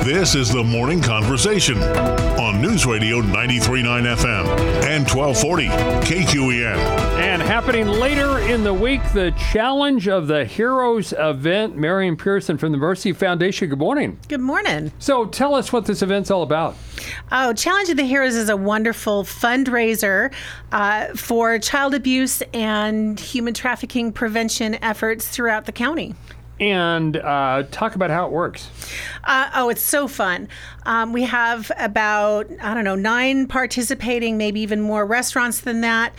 This is the Morning Conversation on News Radio 93.9 FM and 1240 KQEN. And happening later in the week, the Challenge of the Heroes event. Marion Pearson from the Mercy Foundation. Good morning. Good morning. So tell us what this event's all about. Oh, Challenge of the Heroes is a wonderful fundraiser for child abuse and human trafficking prevention efforts throughout the county. And talk about how it works. It's so fun. We have about, 9 participating, maybe even more restaurants than that.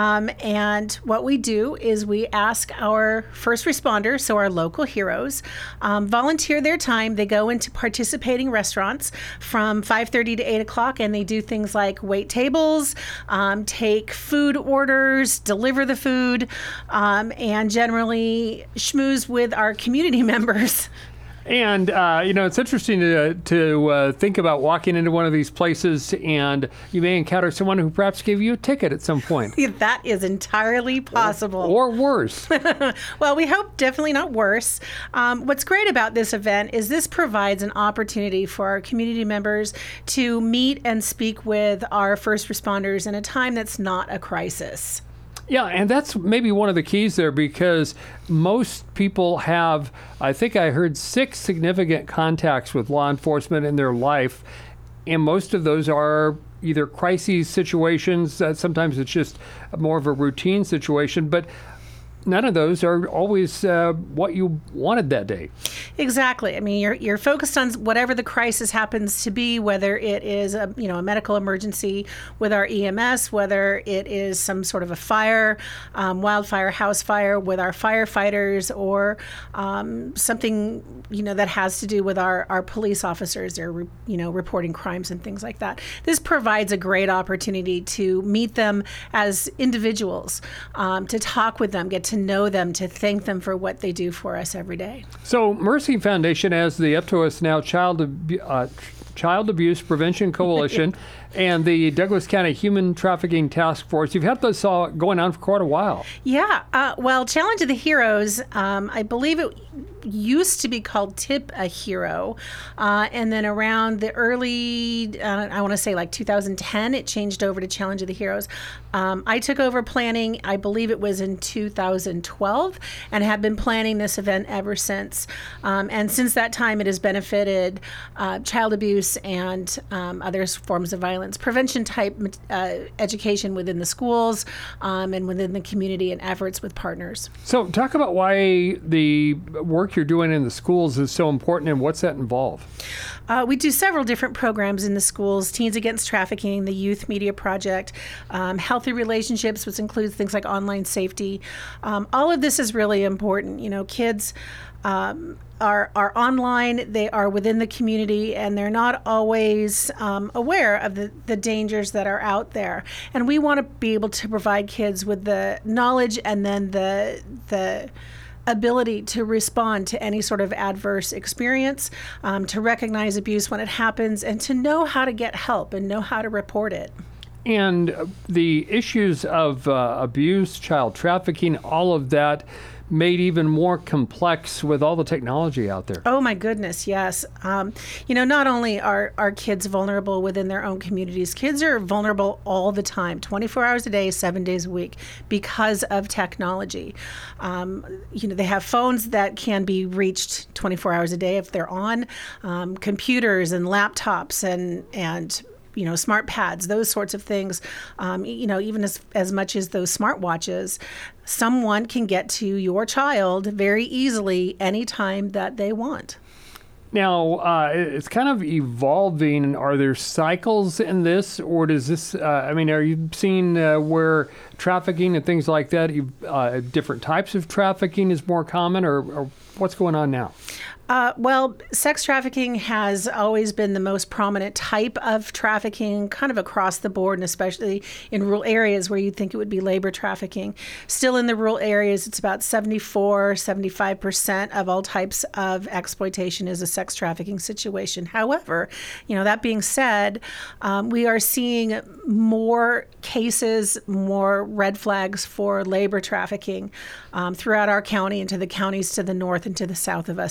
And what we do is we ask our first responders, so our local heroes, volunteer their time. They go into participating restaurants from 5:30 to 8 o'clock, and they do things like wait tables, take food orders, deliver the food, and generally schmooze with our community members. And, it's interesting to think about walking into one of these places and you may encounter someone who perhaps gave you a ticket at some point. That is entirely possible. Or worse. Well, we hope definitely not worse. What's great about this event is this provides an opportunity for our community members to meet and speak with our first responders in a time that's not a crisis. Yeah, and that's maybe one of the keys there, because most people have, I think I heard, 6 significant contacts with law enforcement in their life, and most of those are either crises situations, sometimes it's just more of a routine situation, but none of those are always what you wanted that day. Exactly. I mean, you're focused on whatever the crisis happens to be, whether it is a medical emergency with our EMS, whether it is some sort of a fire, wildfire, house fire with our firefighters, or something that has to do with our police officers. They're reporting crimes and things like that. This provides a great opportunity to meet them as individuals, to talk with them, get to know them, to thank them for what they do for us every day. So Mercy Foundation has the Up to Us Now Child Abuse Prevention Coalition and the Douglas County Human Trafficking Task Force. You've had this all going on for quite a while. Yeah. Well, Challenge of the Heroes, I believe it used to be called Tip a Hero. And then around the early, I want to say like 2010, it changed over to Challenge of the Heroes. I took over planning, I believe it was in 2012, and have been planning this event ever since. And since that time, it has benefited child abuse and other forms of violence prevention type education within the schools and within the community and efforts with partners. So talk about why the work you're doing in the schools is so important, and what's that involve? We do several different programs in the schools: Teens Against Trafficking, the Youth Media Project, Healthy Relationships, which includes things like online safety. All of this is really important. Kids are online, they are within the community, and they're not always aware of the dangers that are out there. And we want to be able to provide kids with the knowledge and then the ability to respond to any sort of adverse experience, to recognize abuse when it happens, and to know how to get help and know how to report it. And the issues of abuse, child trafficking, all of that made even more complex with all the technology out there. Oh my goodness, yes. Not only are kids vulnerable within their own communities, kids are vulnerable all the time, 24 hours a day, 7 days a week, because of technology. They have phones that can be reached 24 hours a day if they're on, computers and laptops and smart pads, those sorts of things, even as much as those smartwatches. Someone can get to your child very easily anytime that they want. Now, it's kind of evolving. Are there cycles in this, or does this, are you seeing where trafficking and things like that, different types of trafficking is more common, or what's going on now? Well, sex trafficking has always been the most prominent type of trafficking, kind of across the board, and especially in rural areas where you'd think it would be labor trafficking. Still in the rural areas, it's about 75% of all types of exploitation is a sex trafficking situation. However, that being said, we are seeing more cases, more red flags for labor trafficking throughout our county and to the counties to the north and to the south of us as well.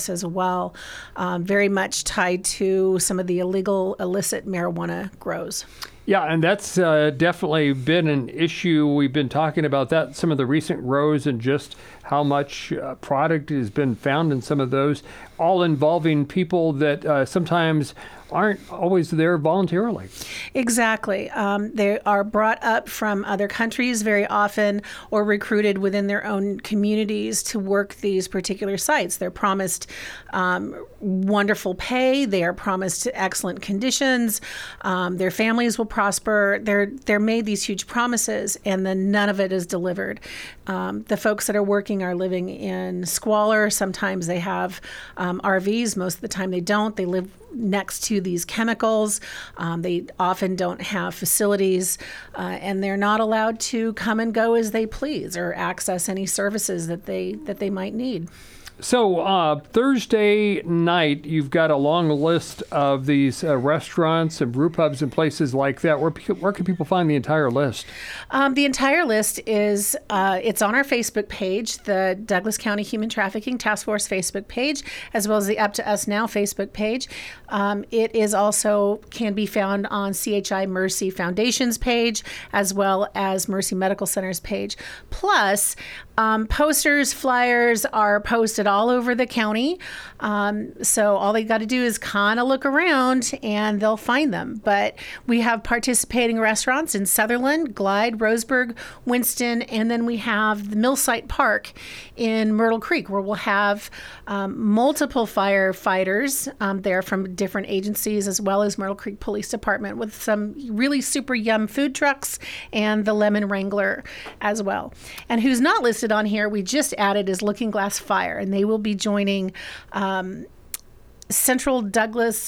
well, very much tied to some of the illicit marijuana grows. Yeah, and that's definitely been an issue. We've been talking about that, some of the recent grows and just how much product has been found in some of those, all involving people that sometimes aren't always there voluntarily. Exactly. They are brought up from other countries very often or recruited within their own communities to work these particular sites. They're promised wonderful pay. They are promised excellent conditions. Their families will prosper. They're made these huge promises, and then none of it is delivered. The folks that are working are living in squalor. Sometimes they have RVs. Most of the time they don't. They live next to these chemicals. They often don't have facilities, and they're not allowed to come and go as they please or access any services that they might need. So Thursday night, you've got a long list of these restaurants and brew pubs and places like that. Where can people find the entire list? The entire list is it's on our Facebook page, the Douglas County Human Trafficking Task Force Facebook page, as well as the Up to Us Now Facebook page. It is also can be found on CHI Mercy Foundation's page, as well as Mercy Medical Center's page. Plus, posters, flyers are posted all over the county. So all they got to do is kind of look around and they'll find them. But we have participating restaurants in Sutherland, Glide, Roseburg, Winston, and then we have the Millsite Park in Myrtle Creek, where we'll have multiple firefighters there from different agencies, as well as Myrtle Creek Police Department, with some really super yum food trucks and the Lemon Wrangler as well. And who's not listed on here, we just added, is Looking Glass Fire, and they will be joining Central Douglas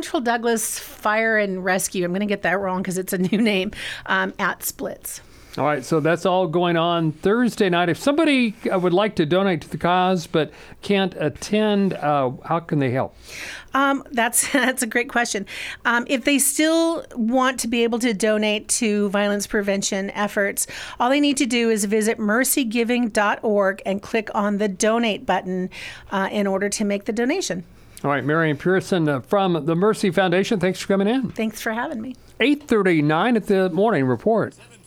Fire and Rescue. I'm going to get that wrong because it's a new name, at Splits. All right, so that's all going on Thursday night. If somebody would like to donate to the cause but can't attend, how can they help? That's a great question. If they still want to be able to donate to violence prevention efforts, all they need to do is visit mercygiving.org and click on the donate button in order to make the donation. All right, Marion Pearson from the Mercy Foundation, thanks for coming in. Thanks for having me. 8:39 at the Morning Report.